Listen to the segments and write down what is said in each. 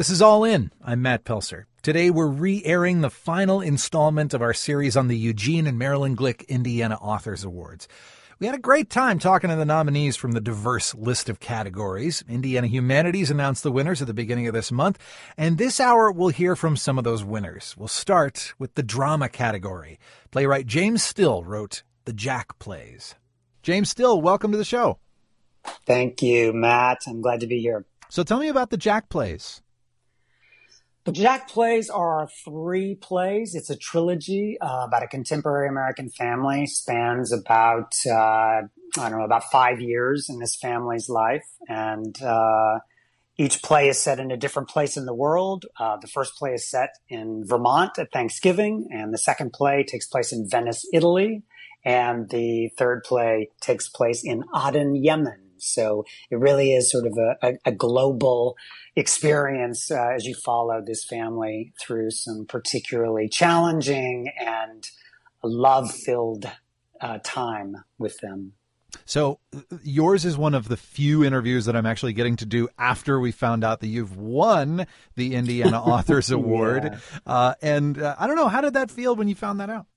This is All In. I'm Matt Pelser. Today we're re-airing the final installment of our series on the Eugene and Marilyn Glick Indiana Authors Awards. We had a great time talking to the nominees from the diverse list of categories. Indiana Humanities announced the winners at the beginning of this month, and this hour we'll hear from some of those winners. We'll start with the drama category. Playwright James Still wrote The Jack Plays. James Still, welcome to the show. Thank you, Matt. I'm glad to be here. So tell me about The Jack Plays. The Jack Plays are 3 plays. It's a trilogy about a contemporary American family. Spans about, about 5 years in this family's life. And each play is set in a different place in the world. The first play is set in Vermont at Thanksgiving, and the second play takes place in Venice, Italy. And the third play takes place in Aden, Yemen. So it really is sort of a global experience as you follow this family through some particularly challenging and love-filled time with them. So yours is one of the few interviews that I'm actually getting to do after we found out that you've won the Indiana Authors Award. Yeah. And I don't know, how did that feel when you found that out?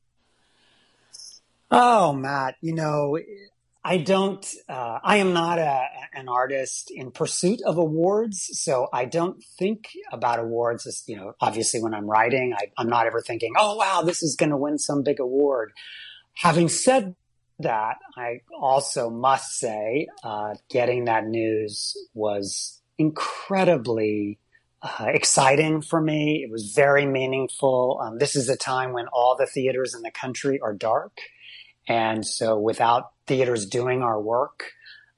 Oh, Matt, I am not an artist in pursuit of awards, so I don't think about awards as, obviously when I'm writing, I'm not ever thinking, oh, wow, this is going to win some big award. Having said that, I also must say, getting that news was incredibly exciting for me. It was very meaningful. This is a time when all the theaters in the country are dark. And so without theaters doing our work,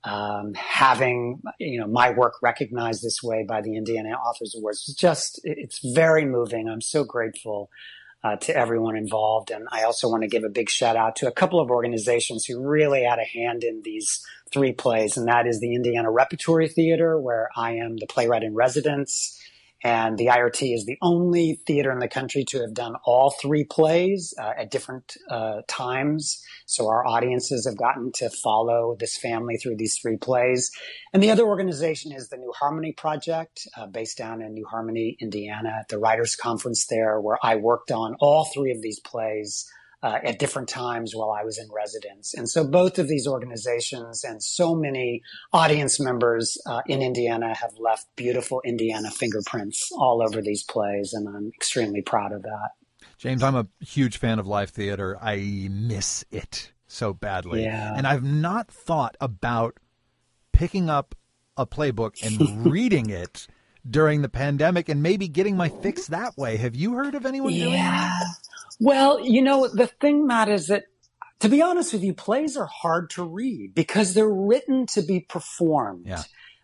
having, my work recognized this way by the Indiana Authors Awards, it's very moving. I'm so grateful to everyone involved. And I also want to give a big shout out to a couple of organizations who really had a hand in these 3 plays. And that is the Indiana Repertory Theater, where I am the playwright in residence. And the IRT is the only theater in the country to have done all 3 plays at different times. So our audiences have gotten to follow this family through these 3 plays. And the other organization is the New Harmony Project, based down in New Harmony, Indiana, at the Writers' Conference there, where I worked on all 3 of these plays at different times while I was in residence. And so both of these organizations and so many audience members in Indiana have left beautiful Indiana fingerprints all over these plays, and I'm extremely proud of that. James, I'm a huge fan of live theater. I miss it so badly. Yeah. And I've not thought about picking up a playbook and reading it during the pandemic and maybe getting my fix that way. Have you heard of anyone doing that? Well, the thing, Matt, is that, to be honest with you, plays are hard to read because they're written to be performed. Yeah.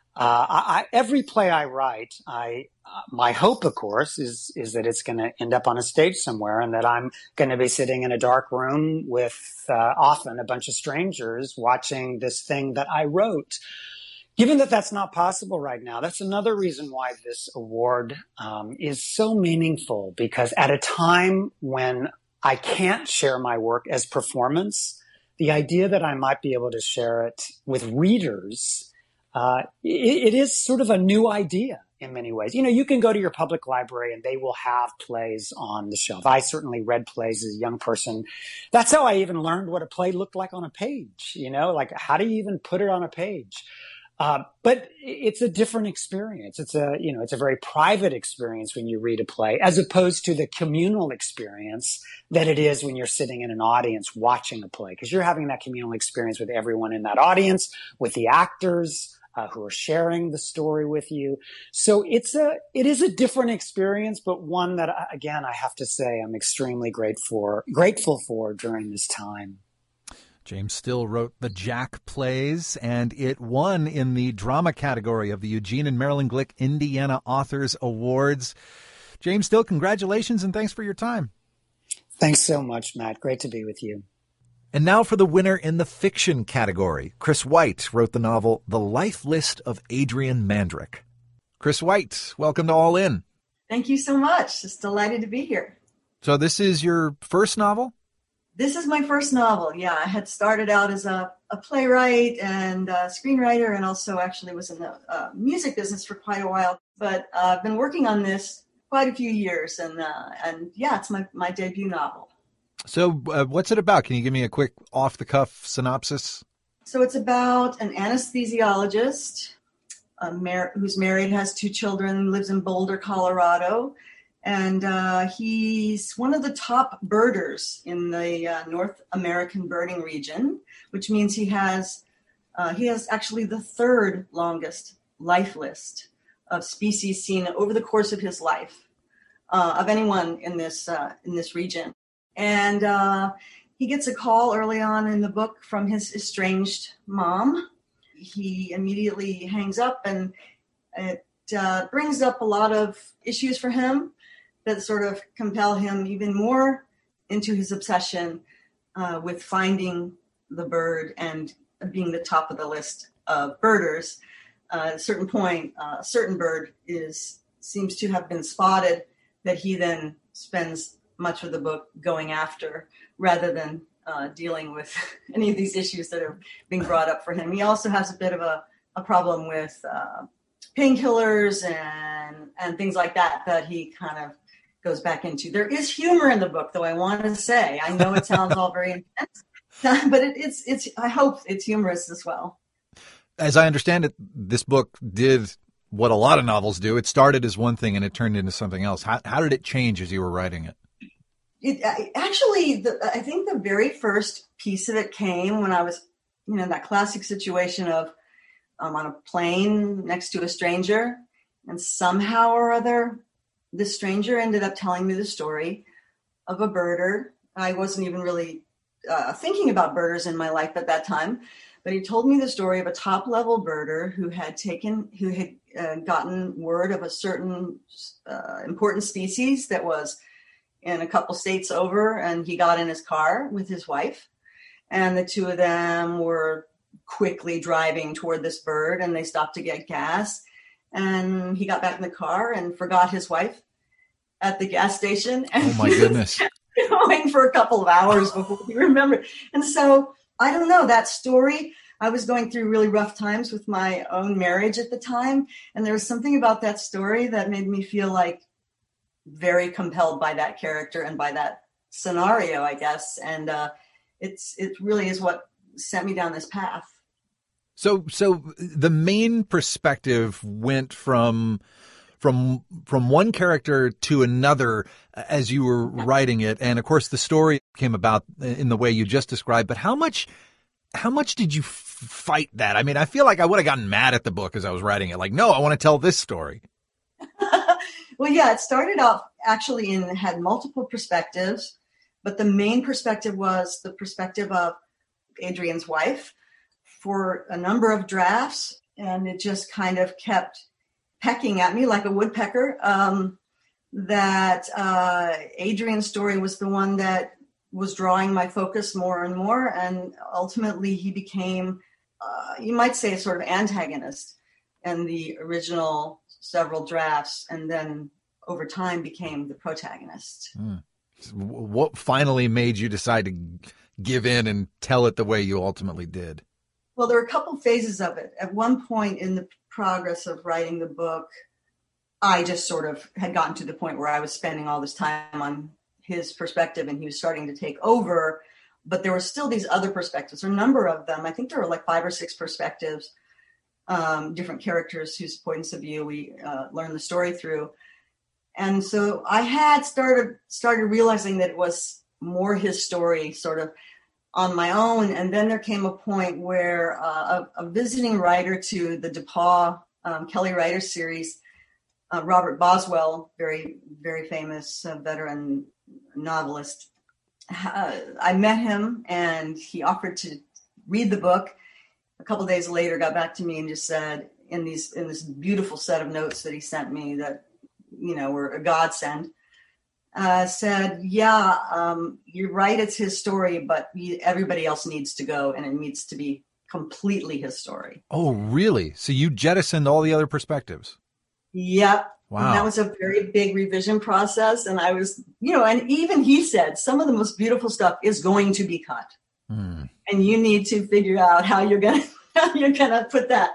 Every play I write, my hope, of course, is that it's going to end up on a stage somewhere, and that I'm going to be sitting in a dark room with often a bunch of strangers watching this thing that I wrote. Given that that's not possible right now, that's another reason why this award is so meaningful, because at a time when I can't share my work as performance, the idea that I might be able to share it with readers, it is sort of a new idea in many ways. You can go to your public library and they will have plays on the shelf. I certainly read plays as a young person. That's how I even learned what a play looked like on a page, like how do you even put it on a page? But it's a different experience. It's a very private experience when you read a play, as opposed to the communal experience that it is when you're sitting in an audience watching a play, because you're having that communal experience with everyone in that audience, with the actors who are sharing the story with you. So it is a different experience, but one that, again, I have to say I'm extremely grateful for during this time. James Still wrote The Jack Plays, and it won in the drama category of the Eugene and Marilyn Glick Indiana Authors Awards. James Still, congratulations and thanks for your time. Thanks so much, Matt. Great to be with you. And now for the winner in the fiction category. Chris White wrote the novel The Life List of Adrian Mandrick. Chris White, welcome to All In. Thank you so much. Just delighted to be here. So this is your first novel? This is my first novel. Yeah, I had started out as a playwright and a screenwriter, and also actually was in the music business for quite a while. But I've been working on this quite a few years, and yeah, it's my debut novel. So what's it about? Can you give me a quick off-the-cuff synopsis? So it's about an anesthesiologist who's married, has 2 children, lives in Boulder, Colorado. And he's one of the top birders in the North American birding region, which means he has actually the 3rd longest life list of species seen over the course of his life of anyone in this region. And he gets a call early on in the book from his estranged mom. He immediately hangs up, and it brings up a lot of issues for him that sort of compel him even more into his obsession with finding the bird and being the top of the list of birders. At a certain point, a certain bird seems to have been spotted that he then spends much of the book going after rather than dealing with any of these issues that are being brought up for him. He also has a bit of a problem with painkillers and things like that he kind of goes back into. There is humor in the book, though, I want to say. I know it sounds all very intense, but it's I hope it's humorous as well. As I understand it, this book did what a lot of novels do. It started as one thing and it turned into something else. How did it change as you were writing it? I think the very first piece of it came when I was, in that classic situation of on a plane next to a stranger, and somehow or other, the stranger ended up telling me the story of a birder. I wasn't even really thinking about birders in my life at that time, but he told me the story of a top-level birder who had gotten word of a certain important species that was in a couple states over, and he got in his car with his wife, and the 2 of them were quickly driving toward this bird, and they stopped to get gas, and he got back in the car and forgot his wife at the gas station. And oh my goodness. Going for a couple of hours before he remembered. And so I don't know, that story, I was going through really rough times with my own marriage at the time, and there was something about that story that made me feel like very compelled by that character and by that scenario, I guess. And it really is what sent me down this path. So the main perspective went from one character to another as you were writing it. And of course the story came about in the way you just described, but how much did you fight that? I mean, I feel like I would have gotten mad at the book as I was writing it. Like, no, I want to tell this story. Well, yeah, it started off actually had multiple perspectives, but the main perspective was the perspective of Adrian's wife for a number of drafts. And it just kind of kept pecking at me like a woodpecker, that Adrian's story was the one that was drawing my focus more and more. And ultimately he became, you might say, a sort of antagonist in the original several drafts, and then over time became the protagonist. What finally made you decide to give in and tell it the way you ultimately did? Well, there were a couple phases of it. At one point in the progress of writing the book, I just sort of had gotten to the point where I was spending all this time on his perspective and he was starting to take over, but there were still these other perspectives, a number of them. I think there were like 5 or 6 perspectives, different characters whose points of view we learned the story through. And so I had started realizing that it was more his story sort of on my own. And then there came a point where a visiting writer to the DePaul Kelly Writer series, Robert Boswell, very, very famous veteran novelist, I met him and he offered to read the book. A couple of days later, got back to me and just said, in this beautiful set of notes that he sent me that, were a godsend, said, you're right, it's his story, but everybody else needs to go and it needs to be completely his story. Oh, really? So you jettisoned all the other perspectives? Yep. Wow. And that was a very big revision process. And I was, and even he said, some of the most beautiful stuff is going to be cut. And you need to figure out how you're going to put that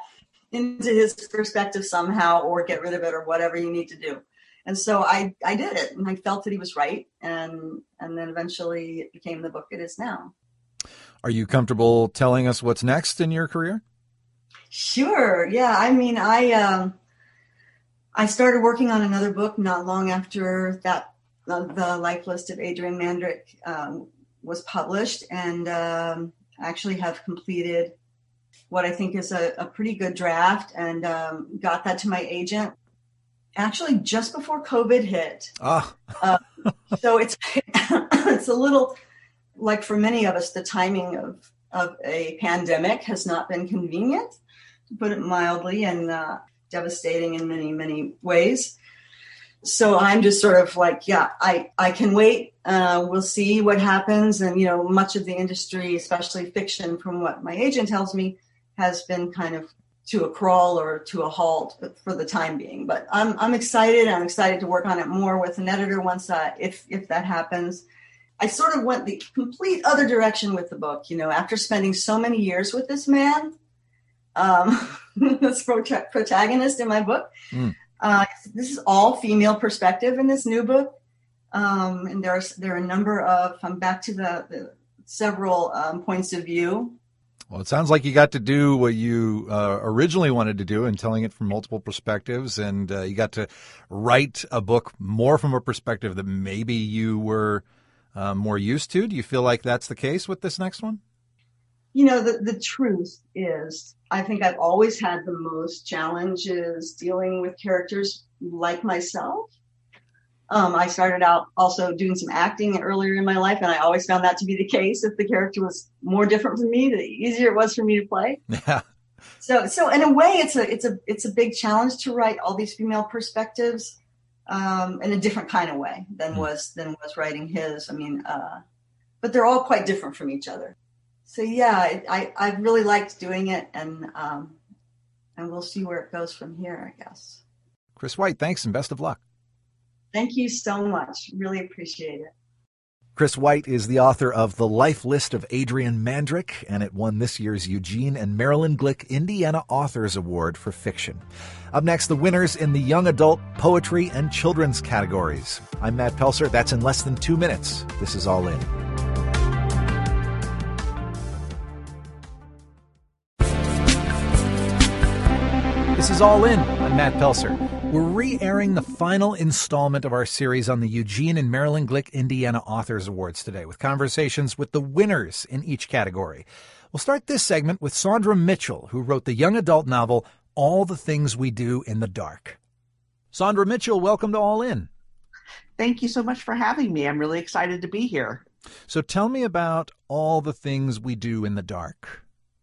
into his perspective somehow, or get rid of it, or whatever you need to do. And so I did it, and I felt that he was right. And then eventually it became the book it is now. Are you comfortable telling us what's next in your career? Sure. Yeah. I mean, I started working on another book not long after that, the Life List of Adrian Mandryk was published, and actually have completed what I think is a pretty good draft, and got that to my agent actually just before COVID hit. So it's it's a little, like for many of us, the timing of a pandemic has not been convenient, to put it mildly, and devastating in many, many ways. So I'm just sort of like, yeah, I can wait. We'll see what happens. And, much of the industry, especially fiction, from what my agent tells me, has been kind of to a crawl or to a halt for the time being. But I'm excited. I'm excited to work on it more with an editor once if that happens. I sort of went the complete other direction with the book. After spending so many years with this man, this protagonist in my book. This is all female perspective in this new book. And there are a number of, I'm back to the several points of view. Well, it sounds like you got to do what you originally wanted to do, and telling it from multiple perspectives, and you got to write a book more from a perspective that maybe you were more used to. Do you feel like that's the case with this next one? The truth is, I think I've always had the most challenges dealing with characters like myself. I started out also doing some acting earlier in my life, and I always found that to be the case. If the character was more different from me, the easier it was for me to play. Yeah. So in a way, it's a big challenge to write all these female perspectives in a different kind of way than was writing his. I mean, but they're all quite different from each other. So yeah, I really liked doing it, and we'll see where it goes from here, I guess. Chris White, thanks and best of luck. Thank you so much. Really appreciate it. Chris White is the author of The Life List of Adrian Mandryk, and it won this year's Eugene and Marilyn Glick Indiana Authors Award for Fiction. Up next, the winners in the young adult, poetry, and children's categories. I'm Matt Pelser. That's in less than 2 minutes. This is All In. This is All In. I'm Matt Pelser. We're re-airing the final installment of our series on the Eugene and Marilyn Glick Indiana Authors Awards today, with conversations with the winners in each category. We'll start this segment with Sondra Mitchell, who wrote the young adult novel All the Things We Do in the Dark. Sondra Mitchell, welcome to All In. Thank you so much for having me. I'm really excited to be here. So tell me about All the Things We Do in the Dark.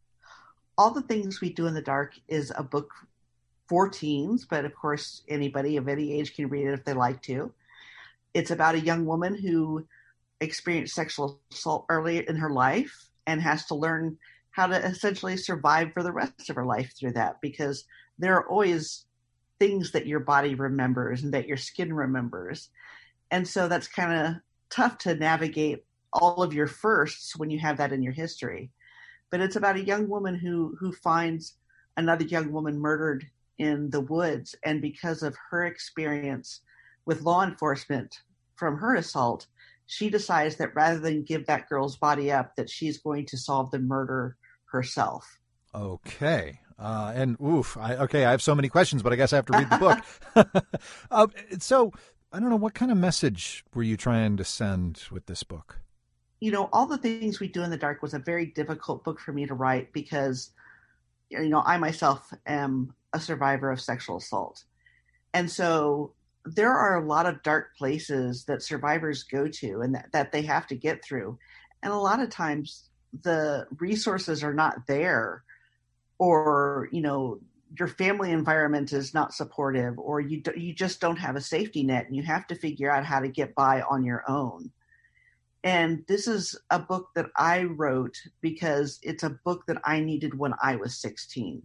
All the Things We Do in the Dark is a book for teens, but of course anybody of any age can read it if they like to. It's about a young woman who experienced sexual assault early in her life and has to learn how to essentially survive for the rest of her life through that, because there are always things that your body remembers and that your skin remembers. And so that's kind of tough to navigate all of your firsts when you have that in your history. But it's about a young woman who finds another young woman murdered in the woods. And because of her experience with law enforcement from her assault, she decides that rather than give that girl's body up, that she's going to solve the murder herself. Okay. I have so many questions, but I guess I have to read the book. So I don't know, what kind of message were you trying to send with this book? All the Things We Do in the Dark was a very difficult book for me to write because, I myself am a survivor of sexual assault. And so there are a lot of dark places that survivors go to and that they have to get through. And a lot of times the resources are not there, or, your family environment is not supportive, or you just don't have a safety net and you have to figure out how to get by on your own. And this is a book that I wrote because it's a book that I needed when I was 16.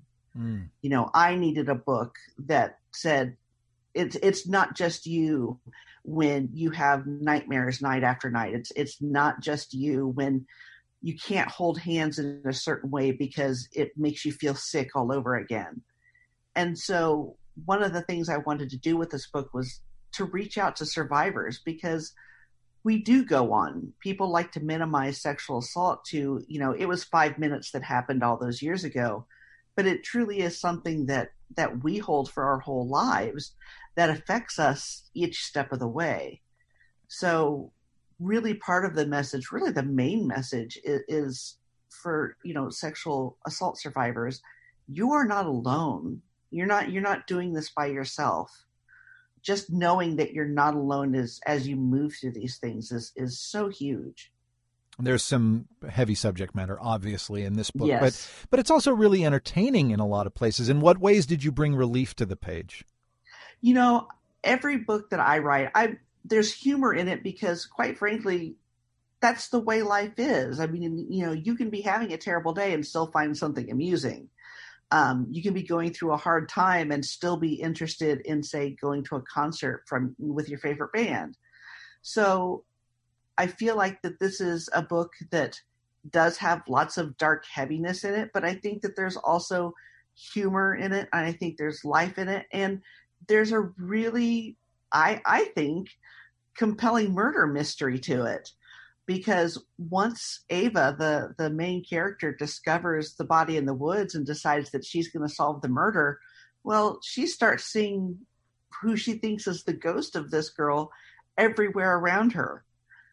I needed a book that said, it's not just you when you have nightmares night after night. It's not just you when you can't hold hands in a certain way because it makes you feel sick all over again. And so one of the things I wanted to do with this book was to reach out to survivors, because we do go on. People like to minimize sexual assault to, it was 5 minutes that happened all those years ago, but it truly is something that we hold for our whole lives that affects us each step of the way. So really part of the message, really the main message is for, sexual assault survivors, you are not alone. You're not doing this by yourself. Just knowing that you're not alone as you move through these things is so huge. There's some heavy subject matter, obviously, in this book, yes. but it's also really entertaining in a lot of places. In what ways did you bring relief to the page? Every book that I write, there's humor in it because, quite frankly, that's the way life is. I mean, you can be having a terrible day and still find something amusing. You can be going through a hard time and still be interested in, say, going to a concert with your favorite band. So I feel like that this is a book that does have lots of dark heaviness in it, but I think that there's also humor in it, and I think there's life in it, and there's a really, I think, compelling murder mystery to it. Because once Ava, the main character, discovers the body in the woods and decides that she's going to solve the murder, well, she starts seeing who she thinks is the ghost of this girl everywhere around her.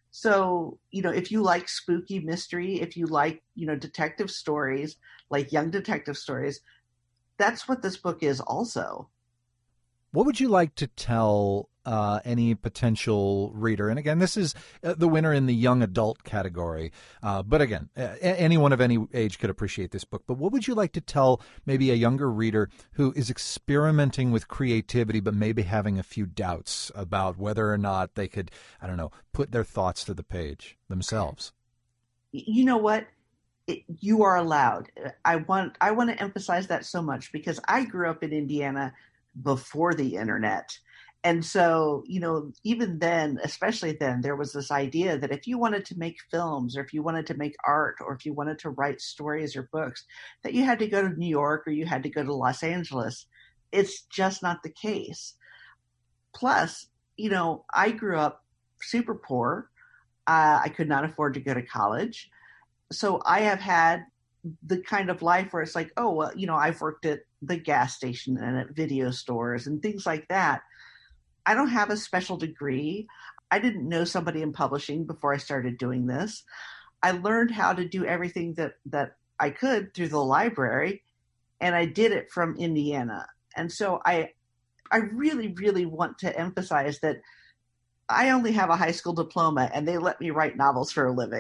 So, if you like spooky mystery, if you like, detective stories, like young detective stories, that's what this book is also. What would you like to tell any potential reader? And again, this is the winner in the young adult category. But again, anyone of any age could appreciate this book. But what would you like to tell maybe a younger reader who is experimenting with creativity, but maybe having a few doubts about whether or not they could, put their thoughts to the page themselves? You know what? You are allowed. I want to emphasize that so much because I grew up in Indiana before the internet. And so, even then, especially then, there was this idea that if you wanted to make films or if you wanted to make art or if you wanted to write stories or books, that you had to go to New York or you had to go to Los Angeles. It's just not the case. Plus, I grew up super poor. I could not afford to go to college. So I have had the kind of life where it's like, oh, well, I've worked at the gas station and at video stores and things like that. I don't have a special degree. I didn't know somebody in publishing before I started doing this. I learned how to do everything that I could through the library, and I did it from Indiana. And so I really, really want to emphasize that I only have a high school diploma and they let me write novels for a living.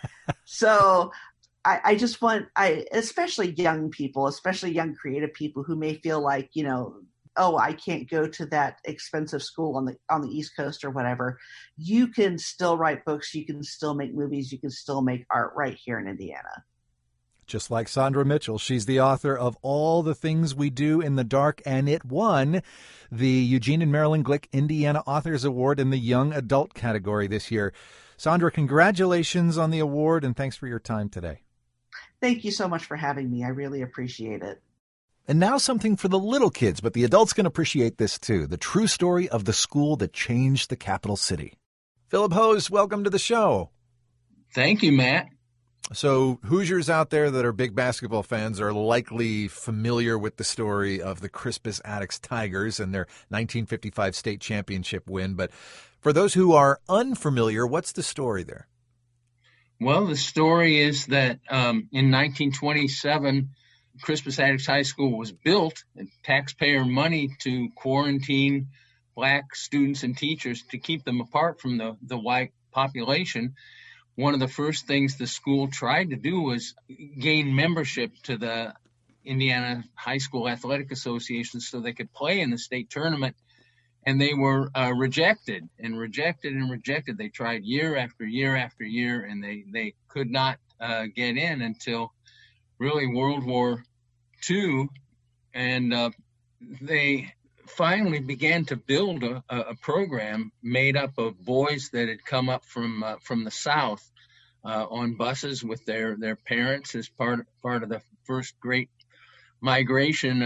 So I just want, especially young people, especially young creative people who may feel like, oh, I can't go to that expensive school on the East Coast or whatever. You can still write books. You can still make movies. You can still make art right here in Indiana. Just like Sondra Mitchell, she's the author of All the Things We Do in the Dark, and it won the Eugene and Marilyn Glick Indiana Authors Award in the Young Adult category this year. Sondra, congratulations on the award, and thanks for your time today. Thank you so much for having me. I really appreciate it. And now something for the little kids, but the adults can appreciate this too. The true story of the school that changed the capital city. Philip Hose, welcome to the show. Thank you, Matt. So Hoosiers out there that are big basketball fans are likely familiar with the story of the Crispus Attucks Tigers and their 1955 state championship win. But for those who are unfamiliar, what's the story there? Well, the story is that in 1927, Crispus Attucks High School was built, and taxpayer money to quarantine black students and teachers to keep them apart from the white population. One of the first things the school tried to do was gain membership to the Indiana High School Athletic Association so they could play in the state tournament. And they were rejected and rejected and rejected. They tried year after year after year, and they could not get in until really World War II. And they finally began to build a program made up of boys that had come up from the South on buses with their parents as part of the first great migration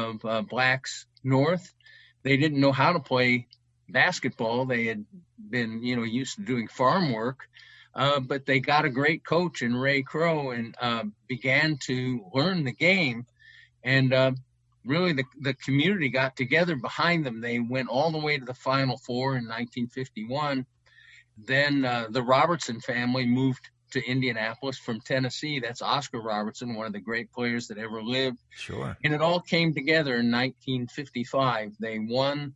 of blacks north. They didn't know how to play basketball. They had been, used to doing farm work, but they got a great coach in Ray Crow and began to learn the game. And really, the community got together behind them. They went all the way to the Final Four in 1951. Then the Robertson family moved to Indianapolis from Tennessee. That's Oscar Robertson, one of the great players that ever lived. Sure. And it all came together in 1955. They won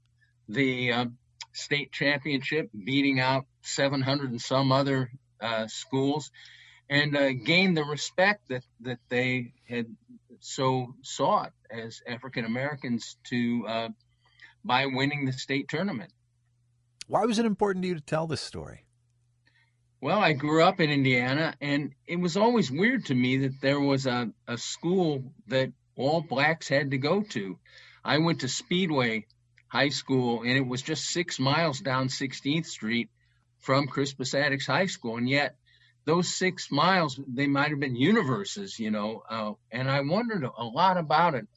the state championship, beating out 700 and some other schools, and gained the respect that they had so sought as African Americans to by winning the state tournament. Why was it important to you to tell this story? Well, I grew up in Indiana, and it was always weird to me that there was a school that all blacks had to go to. I went to Speedway High School, and it was just 6 miles down 16th Street from Crispus Attucks High School, and yet those 6 miles, they might have been universes, and I wondered a lot about it.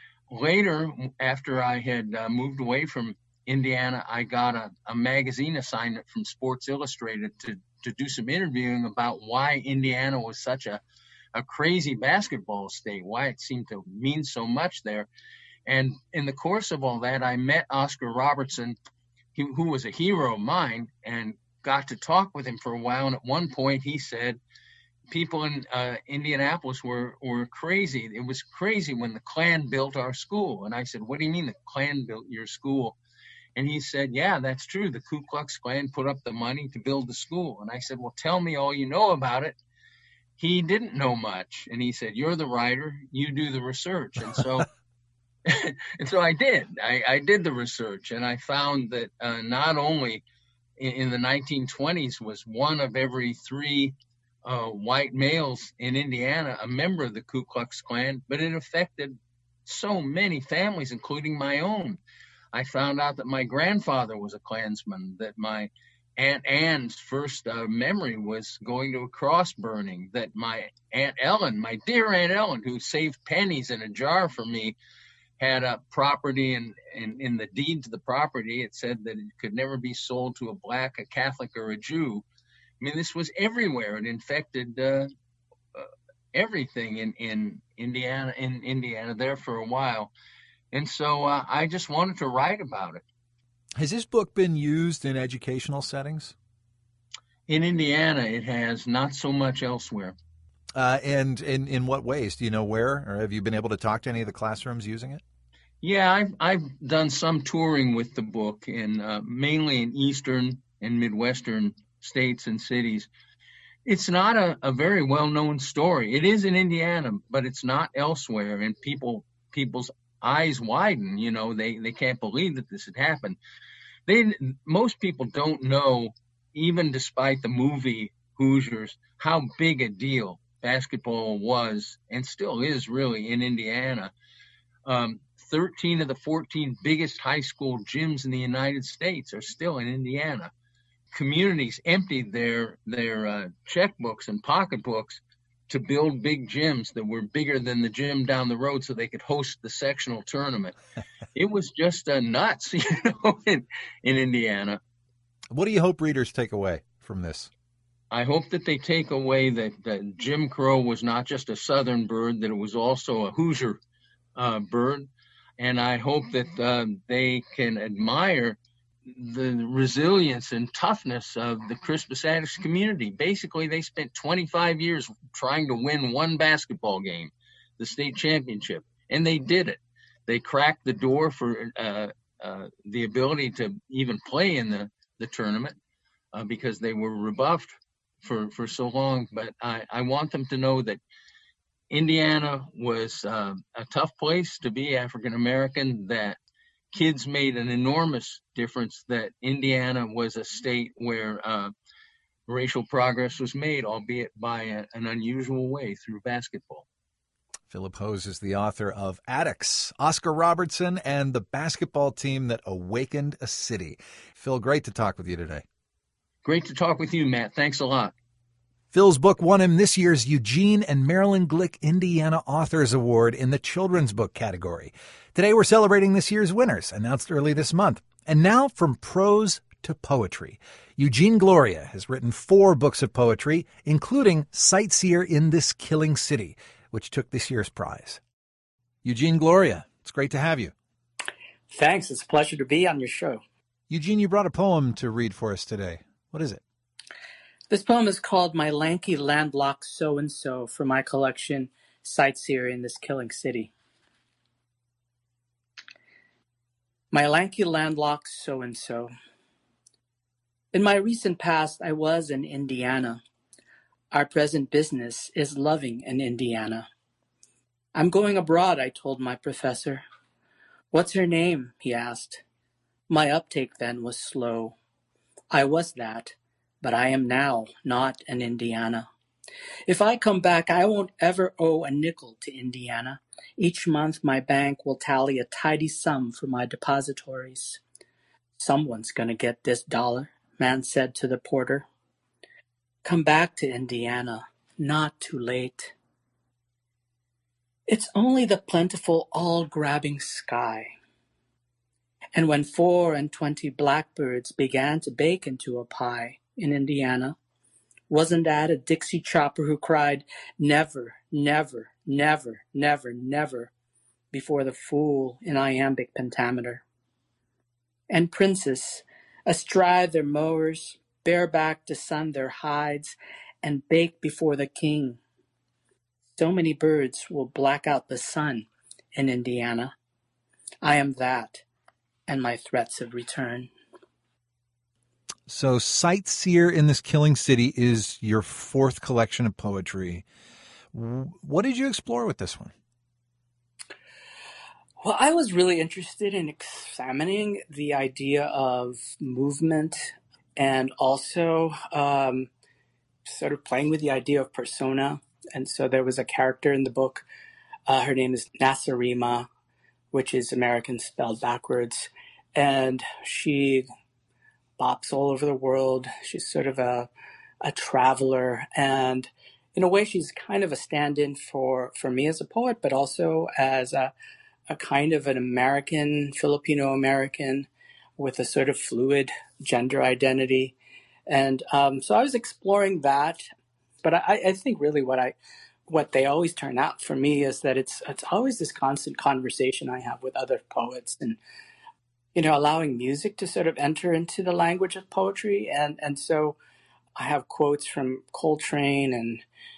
Later, after I had moved away from Indiana, I got a magazine assignment from Sports Illustrated to do some interviewing about why Indiana was such a crazy basketball state, why it seemed to mean so much there. And in the course of all that, I met Oscar Robertson, who was a hero of mine, and got to talk with him for a while. And at one point he said, people in Indianapolis were crazy. It was crazy when the Klan built our school. And I said, what do you mean the Klan built your school? And he said, yeah, that's true. The Ku Klux Klan put up the money to build the school. And I said, well, tell me all you know about it. He didn't know much. And he said, you're the writer, you do the research. And so and so I did. I did the research, and I found that not only in the 1920s was one of every 3 white males in Indiana a member of the Ku Klux Klan, but it affected so many families, including my own. I found out that my grandfather was a Klansman, that my Aunt Anne's first memory was going to a cross burning, that my Aunt Ellen, my dear Aunt Ellen, who saved pennies in a jar for me, had a property, and in the deed to the property, it said that it could never be sold to a black, a Catholic, or a Jew. I mean, this was everywhere. It infected everything in Indiana there for a while. And so I just wanted to write about it. Has this book been used in educational settings? In Indiana, it has, not so much elsewhere. And in what ways? Do you know where? Or have you been able to talk to any of the classrooms using it? Yeah, I've done some touring with the book, mainly in eastern and midwestern states and cities. It's not a very well-known story. It is in Indiana, but it's not elsewhere, and people's eyes widen. They can't believe that this had happened. Most people don't know, even despite the movie Hoosiers, how big a deal basketball was and still is really in Indiana. 13 of the 14 biggest high school gyms in the United States are still in Indiana. Communities emptied their checkbooks and pocketbooks to build big gyms that were bigger than the gym down the road so they could host the sectional tournament. It was just nuts, in Indiana. What do you hope readers take away from this? I hope that they take away that Jim Crow was not just a Southern bird, that it was also a Hoosier bird. And I hope that they can admire the resilience and toughness of the Crispus Attucks community. Basically, they spent 25 years trying to win one basketball game, the state championship, and they did it. They cracked the door for the ability to even play in the tournament because they were rebuffed for so long. But I want them to know that Indiana was a tough place to be African American, that kids made an enormous difference, that Indiana was a state where racial progress was made, albeit by an unusual way, through basketball. Philip Hose is the author of Attucks, Oscar Robertson, and the basketball team that awakened a city. Phil, great to talk with you today. Great to talk with you, Matt. Thanks a lot. Phil's book won him this year's Eugene and Marilyn Glick Indiana Authors Award in the children's book category. Today we're celebrating this year's winners, announced early this month. And now from prose to poetry. Eugene Gloria has written 4 books of poetry, including Sightseer in This Killing City, which took this year's prize. Eugene Gloria, it's great to have you. Thanks. It's a pleasure to be on your show. Eugene, you brought a poem to read for us today. What is it? This poem is called My Lanky Landlocked So-and-So from my collection, Sightseer in This Killing City. My lanky landlocked so-and-so. In my recent past, I was in Indiana. Our present business is loving in Indiana. I'm going abroad, I told my professor. What's her name? He asked. My uptake then was slow. I was that, but I am now not in Indiana. If I come back, I won't ever owe a nickel to Indiana. Each month my bank will tally a tidy sum for my depositories. Someone's going to get this dollar, man said to the porter. Come back to Indiana, not too late. It's only the plentiful, all-grabbing sky. And when 24 blackbirds began to bake into a pie in Indiana, wasn't that a Dixie chopper who cried, never, never, never, never, never, before the fool in iambic pentameter? And princes, astride their mowers, bareback to sun their hides, and bake before the king. So many birds will black out the sun in Indiana. I am that, and my threats of return. So Sightseer in This Killing City is your 4th collection of poetry. What did you explore with this one? Well, I was really interested in examining the idea of movement and also sort of playing with the idea of persona. And so there was a character in the book. Her name is Nasarima, which is American spelled backwards. And she bops all over the world. She's sort of a traveler. And in a way, she's kind of a stand-in for me as a poet, but also as a kind of an American, Filipino-American with a sort of fluid gender identity. And so I was exploring that. But I think really what they always turn out for me is that it's always this constant conversation I have with other poets and, allowing music to sort of enter into the language of poetry. And so I have quotes from Coltrane and,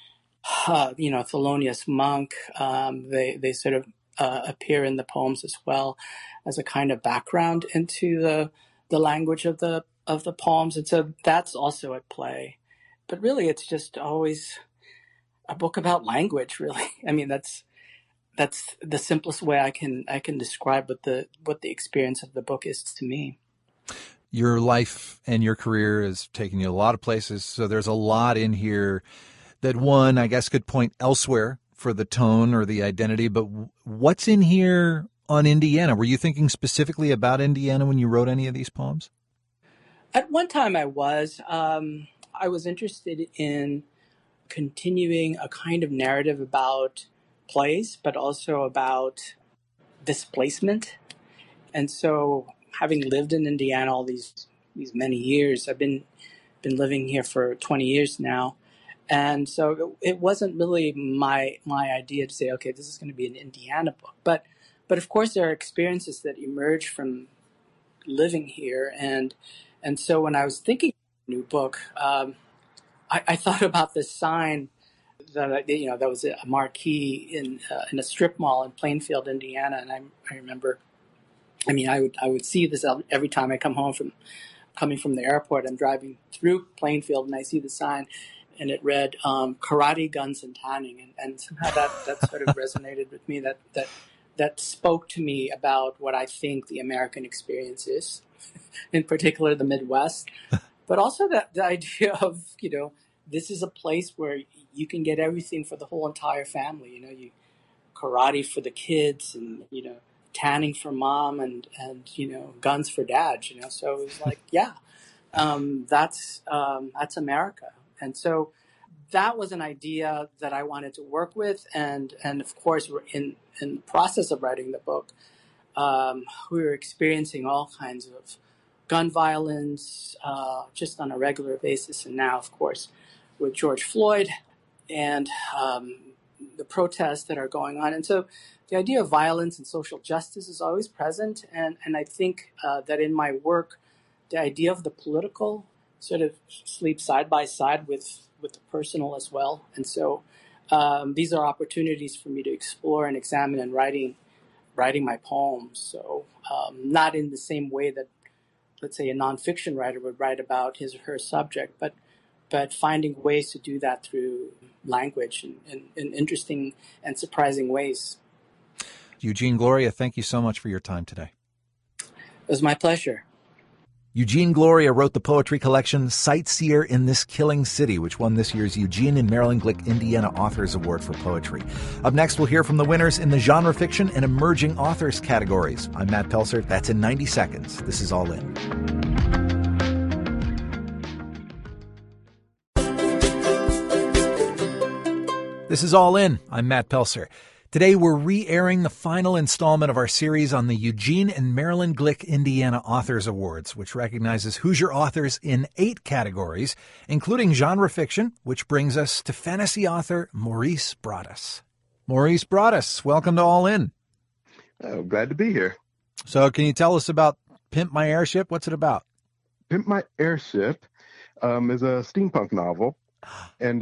Thelonious Monk. They sort of appear in the poems as well as a kind of background into the language of the poems. And so that's also at play. But really, it's just always a book about language, really. I mean, that's the simplest way I can describe what the experience of the book is to me. Your life and your career has taken you a lot of places, so there's a lot in here that one, I guess, could point elsewhere for the tone or the identity. But what's in here on Indiana? Were you thinking specifically about Indiana when you wrote any of these poems? At one time, I was interested in continuing a kind of narrative about place, but also about displacement. And so, having lived in Indiana all these many years, I've been living here for 20 years now. And so it wasn't really my idea to say, okay, this is going to be an Indiana book. But of course, there are experiences that emerge from living here. And so when I was thinking of a new book, I thought about this sign that was a marquee in a strip mall in Plainfield, Indiana. And I remember, I would see this every time I coming from the airport. I'm driving through Plainfield and I see the sign, and it read karate, guns, and tanning. And somehow that sort of resonated with me, that spoke to me about what I think the American experience is, in particular the Midwest, but also the idea of, this is a place where you can get everything for the whole entire family. You karate for the kids and, tanning for mom and guns for dad, So it was like, yeah, that's America. And so that was an idea that I wanted to work with, and of course, in the process of writing the book, we were experiencing all kinds of gun violence just on a regular basis, and now, of course, with George Floyd and the protests that are going on, and so the idea of violence and social justice is always present, and I think that in my work, the idea of the political sort of sleep side by side with the personal as well. And so these are opportunities for me to explore and examine and writing my poems. So not in the same way that, let's say, a nonfiction writer would write about his or her subject, but finding ways to do that through language in interesting and surprising ways. Eugene Gloria, thank you so much for your time today. It was my pleasure. Eugene Gloria wrote the poetry collection Sightseer in This Killing City, which won this year's Eugene and Marilyn Glick Indiana Authors Award for Poetry. Up next, we'll hear from the winners in the genre fiction and emerging authors categories. I'm Matt Pelser. That's in 90 seconds. This is All In. This is All In. I'm Matt Pelser. Today, we're re-airing the final installment of our series on the Eugene and Marilyn Glick Indiana Authors Awards, which recognizes Hoosier authors in 8 categories, including genre fiction, which brings us to fantasy author Maurice Broaddus. Maurice Broaddus, welcome to All In. Oh, glad to be here. So can you tell us about Pimp My Airship? What's it about? Pimp My Airship is a steampunk novel. And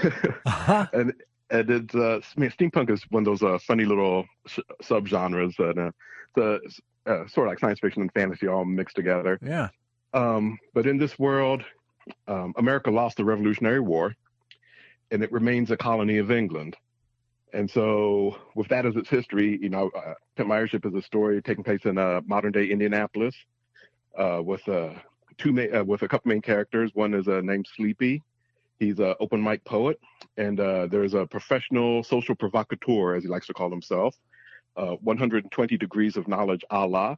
and it's steampunk is one of those funny little subgenres, and it's sort of like science fiction and fantasy all mixed together. Yeah. But in this world, America lost the Revolutionary War, and it remains a colony of England. And so, with that as its history, Pimp My Airship is a story taking place in modern day Indianapolis, with a couple main characters. One is named Sleepy. He's an open mic poet, and there's a professional social provocateur, as he likes to call himself, 120 degrees of knowledge a la,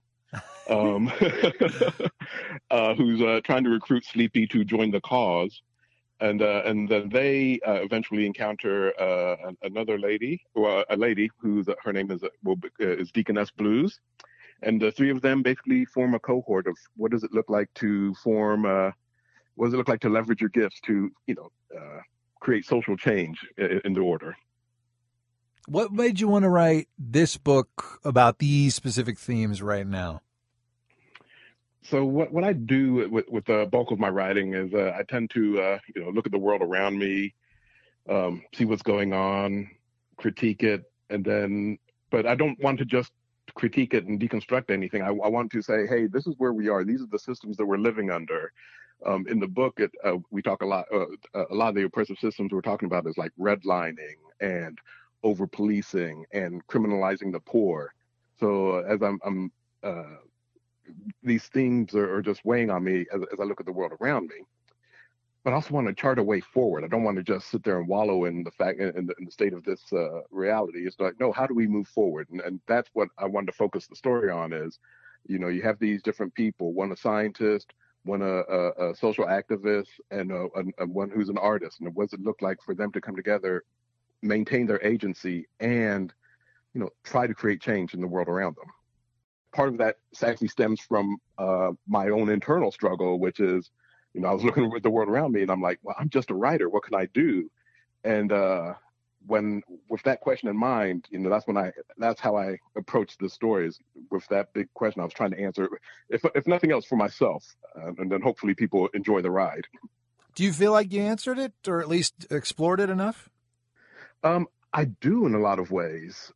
who's trying to recruit Sleepy to join the cause. And then they eventually encounter another lady, or a lady whose her name is Deaconess Blues. And the three of them basically form a cohort of what does it look like to what does it look like to leverage your gifts to, create social change in the order? What made you want to write this book about these specific themes right now? So what I do with the bulk of my writing is I tend to, look at the world around me, see what's going on, critique it, but I don't want to just critique it and deconstruct anything. I want to say, hey, this is where we are. These are the systems that we're living under. In the book, we talk a lot of the oppressive systems we're talking about is like redlining and over-policing and criminalizing the poor. So as I'm these themes are just weighing on me as I look at the world around me. But I also want to chart a way forward. I don't want to just sit there and wallow in the fact in the state of this reality. It's like, no, how do we move forward? And that's what I wanted to focus the story on is, you have these different people, one a scientist, one a social activist, and one who's an artist. And what does it look like for them to come together, maintain their agency, and try to create change in the world around them? Part of that actually stems from my own internal struggle, which is, I was looking at the world around me, and I'm like, well, I'm just a writer. What can I do? And when with that question in mind, that's how I approached the stories, with that big question I was trying to answer, if nothing else, for myself, and then hopefully people enjoy the ride. Do you feel like you answered it, or at least explored it enough? I do in a lot of ways.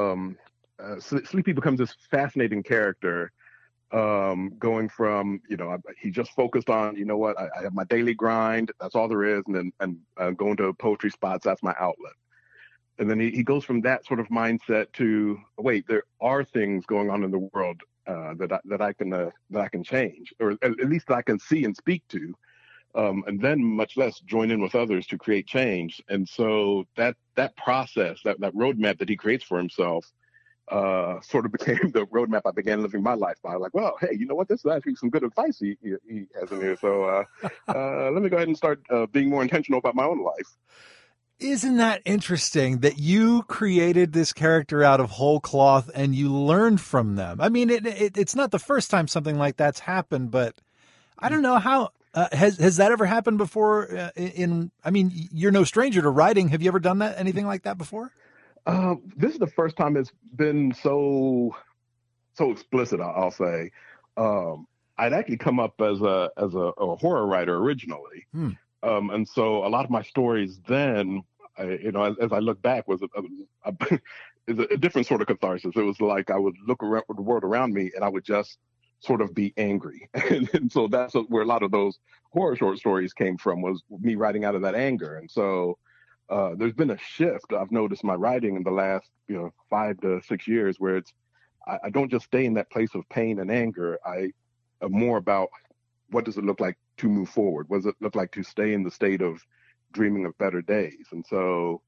Sleepy becomes this fascinating character, going from, he just focused on, I have my daily grind, that's all there is, and then going to poetry spots, that's my outlet. And then he goes from that sort of mindset to, wait, there are things going on in the world that I can change, or at least that I can see and speak to, and then much less join in with others to create change. And so that process, that roadmap that he creates for himself, sort of became the roadmap I began living my life by. Like, well, hey, you know what? This is actually some good advice he has in here. So let me go ahead and start being more intentional about my own life. Isn't that interesting that you created this character out of whole cloth and you learned from them? I mean, it's not the first time something like that's happened, but I don't know how has that ever happened before? I mean, you're no stranger to writing. Have you ever done anything like that before? This is the first time it's been so explicit. I'll say. I'd actually come up as a horror writer originally. And so a lot of my stories then, as I look back, was a different sort of catharsis. It was like I would look around the world around me and I would just sort of be angry. And so that's where a lot of those horror short stories came from, was me writing out of that anger. And so there's been a shift I've noticed in my writing in the last 5 to 6 years, where I don't just stay in that place of pain and anger. I am more about, what does it look like to move forward? What does it look like to stay in the state of dreaming of better days? And so,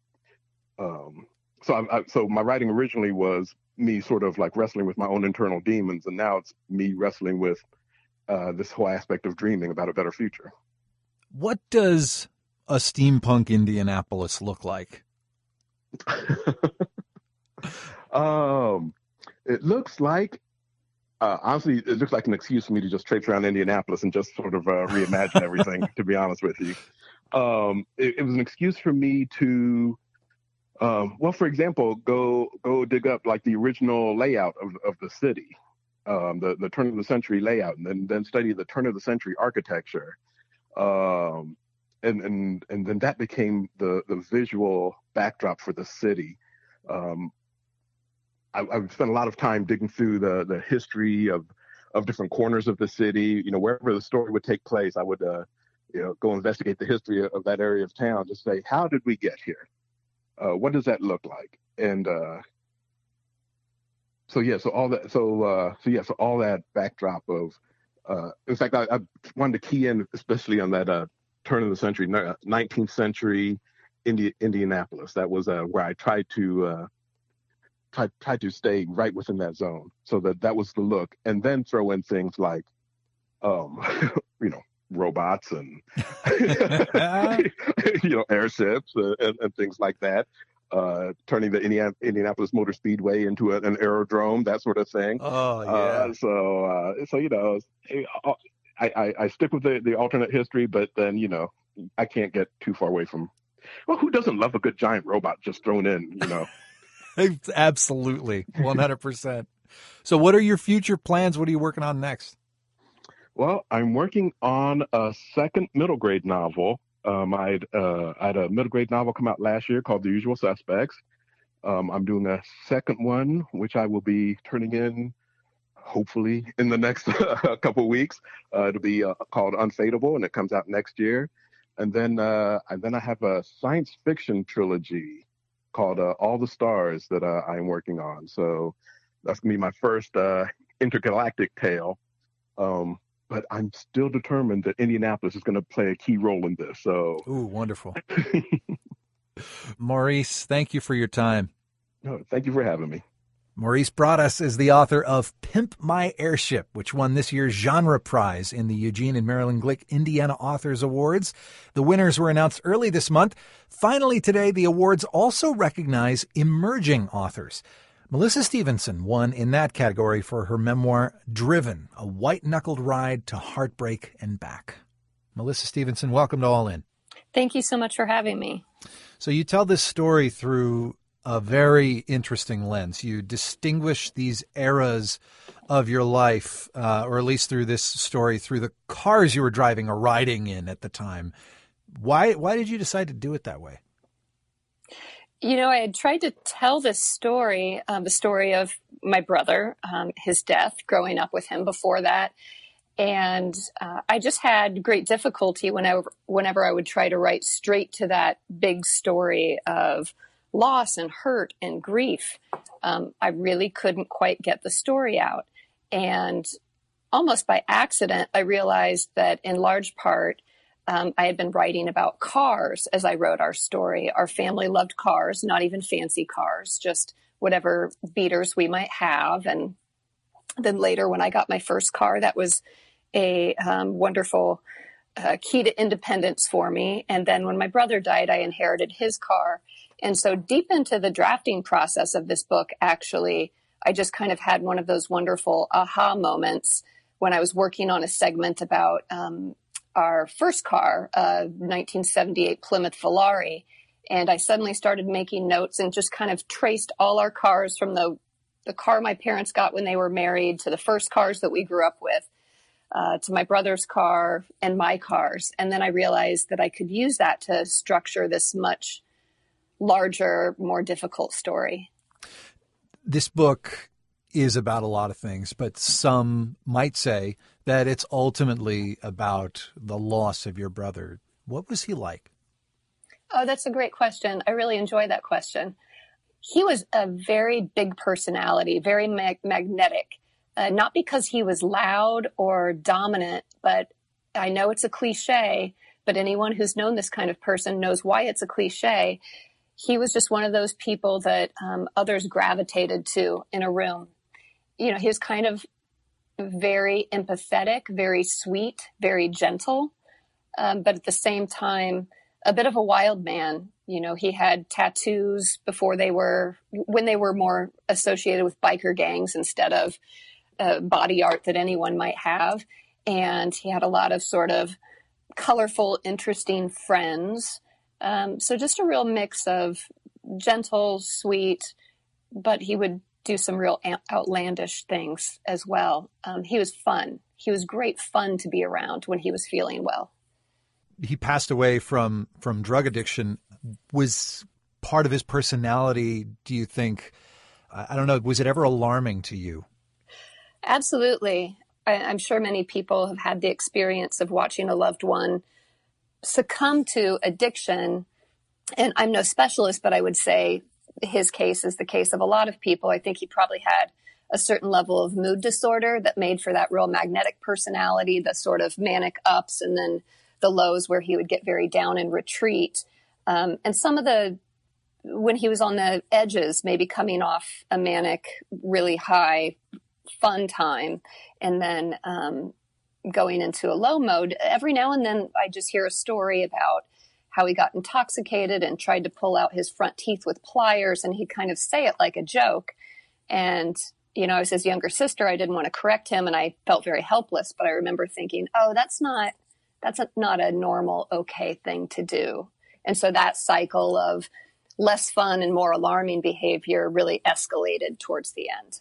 so my writing originally was me sort of like wrestling with my own internal demons, and now it's me wrestling with this whole aspect of dreaming about a better future. What does a steampunk Indianapolis look like? It looks like, honestly, it looks like an excuse for me to just traipse around Indianapolis and just sort of reimagine everything, to be honest with you. It was an excuse for me to, for example, go dig up like the original layout of the city, the turn of the century layout, and then study the turn of the century architecture. And then that became the visual backdrop for the city. I've spent a lot of time digging through the history of different corners of the city. Wherever the story would take place, I would go investigate the history of that area of town. Just say, how did we get here? What does that look like? And so all that backdrop of, in fact, I wanted to key in especially on that turn of the century, 19th century Indianapolis. That was where I tried to stay right within that zone, so that was the look, and then throw in things like, robots and airships and things like that. Turning the Indianapolis Motor Speedway into an aerodrome, that sort of thing. Oh yeah. I stick with the alternate history, but then I can't get too far away from. Well, who doesn't love a good giant robot just thrown in? Absolutely, 100%. So, what are your future plans? What are you working on next? Well, I'm working on a second middle grade novel. I had a middle grade novel come out last year called The Usual Suspects. I'm doing a second one, which I will be turning in hopefully in the next couple of weeks. It'll be called Unfadable, and it comes out next year. And then I have a science fiction trilogy called All the Stars that I'm working on. So that's gonna be my first intergalactic tale. But I'm still determined that Indianapolis is going to play a key role in this. So, ooh, wonderful. Maurice, thank you for your time. No, thank you for having me. Maurice Broaddus is the author of Pimp My Airship, which won this year's Genre Prize in the Eugene and Marilyn Glick Indiana Authors Awards. The winners were announced early this month. Finally today, the awards also recognize emerging authors. Melissa Stevenson won in that category for her memoir, Driven, a white-knuckled ride to heartbreak and back. Melissa Stevenson, welcome to All In. Thank you so much for having me. So you tell this story through a very interesting lens. You distinguish these eras of your life, or at least through this story, through the cars you were driving or riding in at the time. Why did you decide to do it that way? I had tried to tell this story, the story of my brother, his death, growing up with him before that. And I just had great difficulty whenever I would try to write straight to that big story of loss and hurt and grief. I really couldn't quite get the story out. And almost by accident, I realized that in large part, I had been writing about cars as I wrote our story. Our family loved cars, not even fancy cars, just whatever beaters we might have. And then later when I got my first car, that was a wonderful key to independence for me. And then when my brother died, I inherited his car. And so deep into the drafting process of this book, actually, I just kind of had one of those wonderful aha moments when I was working on a segment about our first car, 1978 Plymouth Volare. And I suddenly started making notes and just kind of traced all our cars from the car my parents got when they were married to the first cars that we grew up with, to my brother's car and my cars. And then I realized that I could use that to structure this much larger, more difficult story. This book is about a lot of things, but some might say that it's ultimately about the loss of your brother. What was he like? Oh, that's a great question. I really enjoy that question. He was a very big personality, very magnetic, not because he was loud or dominant, but I know it's a cliche, but anyone who's known this kind of person knows why it's a cliche. He was just one of those people that others gravitated to in a room. You know, he was kind of very empathetic, very sweet, very gentle, but at the same time, a bit of a wild man. You know, he had tattoos when they were more associated with biker gangs instead of body art that anyone might have. And he had a lot of sort of colorful, interesting friends. So just a real mix of gentle, sweet, but he would do some real outlandish things as well. He was fun. He was great fun to be around when he was feeling well. He passed away from drug addiction. Was part of his personality, do you think, I don't know, was it ever alarming to you? Absolutely. I'm sure many people have had the experience of watching a loved one succumb to addiction. And I'm no specialist, but I would say his case is the case of a lot of people. I think he probably had a certain level of mood disorder that made for that real magnetic personality, the sort of manic ups and then the lows where he would get very down and retreat. And some of when he was on the edges, maybe coming off a manic, really high fun time and then going into a low mode, every now and then I just hear a story about how he got intoxicated and tried to pull out his front teeth with pliers, and he'd kind of say it like a joke. And, you know, as his younger sister, I didn't want to correct him and I felt very helpless, but I remember thinking, oh, that's not a normal, okay thing to do. And so that cycle of less fun and more alarming behavior really escalated towards the end.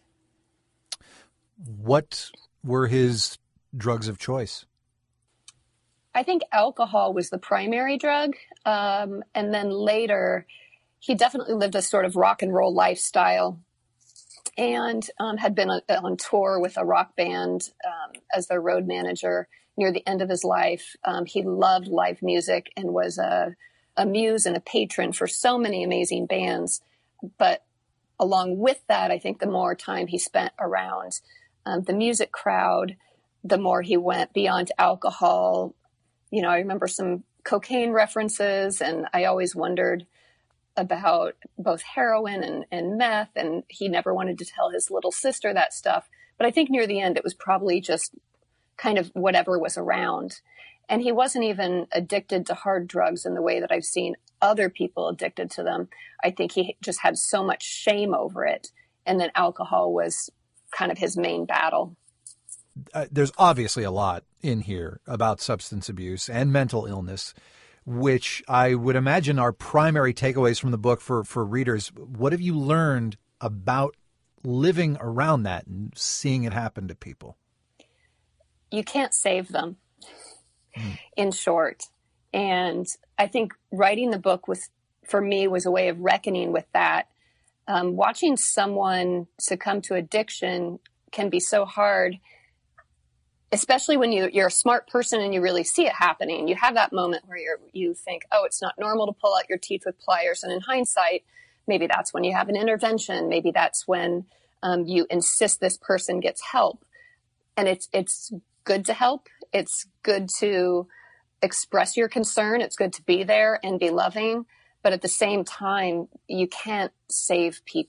What were his drugs of choice? I think alcohol was the primary drug. And then later, he definitely lived a sort of rock and roll lifestyle and had been on tour with a rock band as their road manager near the end of his life. He loved live music and was a muse and a patron for so many amazing bands. But along with that, I think the more time he spent around the music crowd, the more he went beyond alcohol. You know, I remember some cocaine references, and I always wondered about both heroin and meth, and he never wanted to tell his little sister that stuff. But I think near the end, it was probably just kind of whatever was around. And he wasn't even addicted to hard drugs in the way that I've seen other people addicted to them. I think he just had so much shame over it. And then alcohol was kind of his main battle. There's obviously a lot in here about substance abuse and mental illness, which I would imagine are primary takeaways from the book for readers. What have you learned about living around that and seeing it happen to people? You can't save them, in short. And I think writing the book for me was a way of reckoning with that. Watching someone succumb to addiction can be so hard, especially when you're a smart person and you really see it happening. You have that moment where you think, oh, it's not normal to pull out your teeth with pliers. And in hindsight, maybe that's when you have an intervention. Maybe that's when you insist this person gets help. And it's good to help. It's good to express your concern. It's good to be there and be loving. But at the same time, you can't save people.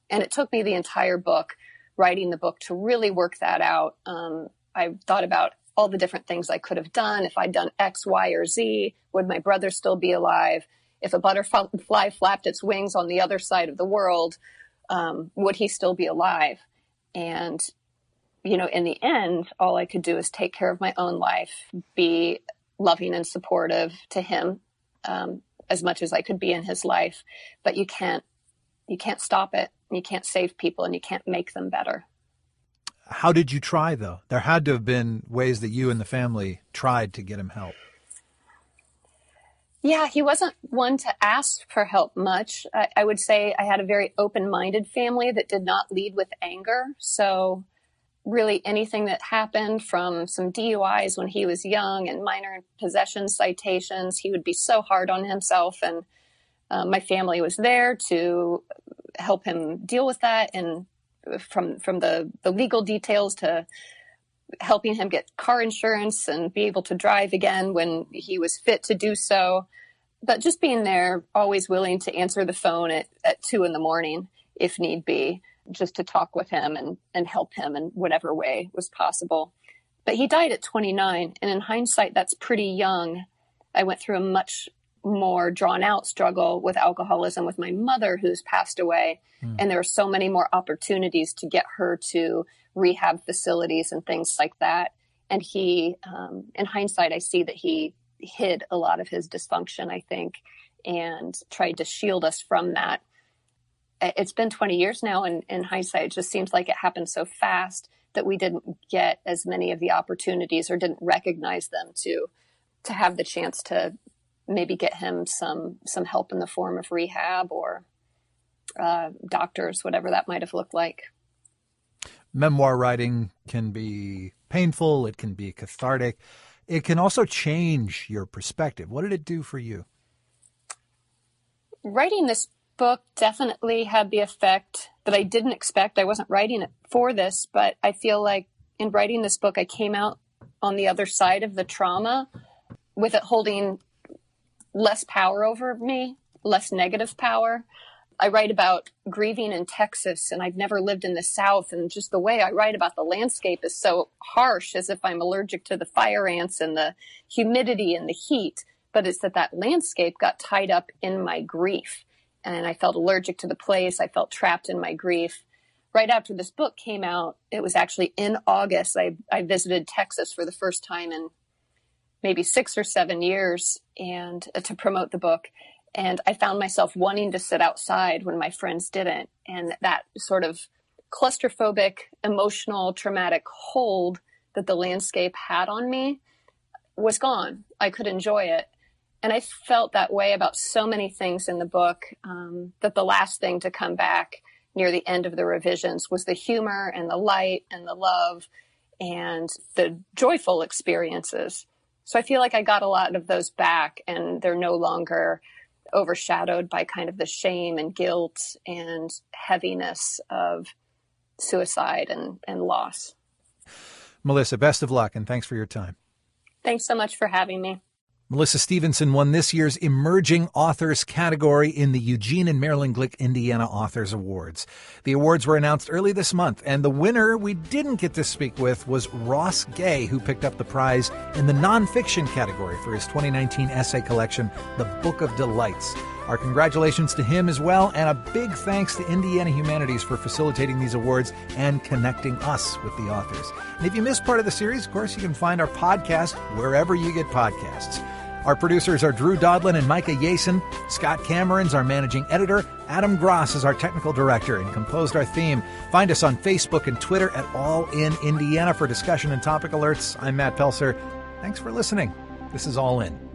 And it took me the entire book, writing the book, to really work that out. I thought about all the different things I could have done. If I'd done X, Y, or Z, would my brother still be alive? If a butterfly flapped its wings on the other side of the world, would he still be alive? And, in the end, all I could do is take care of my own life, be loving and supportive to him as much as I could be in his life. But you can't stop it. You can't save people, and you can't make them better. How did you try, though? There had to have been ways that you and the family tried to get him help. Yeah, he wasn't one to ask for help much. I would say I had a very open-minded family that did not lead with anger. So really anything that happened, from some DUIs when he was young and minor possession citations, he would be so hard on himself. And my family was there to help him deal with that. And from the legal details to helping him get car insurance and be able to drive again when he was fit to do so. But just being there, always willing to answer the phone at 2 a.m. if need be, just to talk with him and help him in whatever way was possible. But he died at 29. And in hindsight, that's pretty young. I went through a much more drawn out struggle with alcoholism with my mother, who's passed away. And there are so many more opportunities to get her to rehab facilities and things like that. And he, in hindsight, I see that he hid a lot of his dysfunction, I think, and tried to shield us from that. It's been 20 years now, and in hindsight, it just seems like it happened so fast that we didn't get as many of the opportunities, or didn't recognize them, to have the chance to maybe get him some help in the form of rehab or doctors, whatever that might have looked like. Memoir writing can be painful. It can be cathartic. It can also change your perspective. What did it do for you? Writing this book definitely had the effect that I didn't expect. I wasn't writing it for this, but I feel like in writing this book, I came out on the other side of the trauma with it holding less power over me, less negative power. I write about grieving in Texas, and I've never lived in the South. And just the way I write about the landscape is so harsh, as if I'm allergic to the fire ants and the humidity and the heat. But it's that landscape got tied up in my grief. And I felt allergic to the place. I felt trapped in my grief. Right after this book came out, it was actually in August, I visited Texas for the first time in maybe 6 or 7 years, and to promote the book. And I found myself wanting to sit outside when my friends didn't. And that sort of claustrophobic, emotional, traumatic hold that the landscape had on me was gone. I could enjoy it. And I felt that way about so many things in the book, that the last thing to come back near the end of the revisions was the humor and the light and the love and the joyful experiences. So I feel like I got a lot of those back, and they're no longer overshadowed by kind of the shame and guilt and heaviness of suicide and loss. Melissa, best of luck, and thanks for your time. Thanks so much for having me. Melissa Stevenson won this year's Emerging Authors category in the Eugene and Marilyn Glick Indiana Authors Awards. The awards were announced early this month, and the winner we didn't get to speak with was Ross Gay, who picked up the prize in the nonfiction category for his 2019 essay collection, The Book of Delights. Our congratulations to him as well, and a big thanks to Indiana Humanities for facilitating these awards and connecting us with the authors. And if you missed part of the series, of course, you can find our podcast wherever you get podcasts. Our producers are Drew Dodlin and Micah Yason. Scott Cameron's our managing editor. Adam Gross is our technical director and composed our theme. Find us on Facebook and Twitter at All In Indiana for discussion and topic alerts. I'm Matt Pelser. Thanks for listening. This is All In.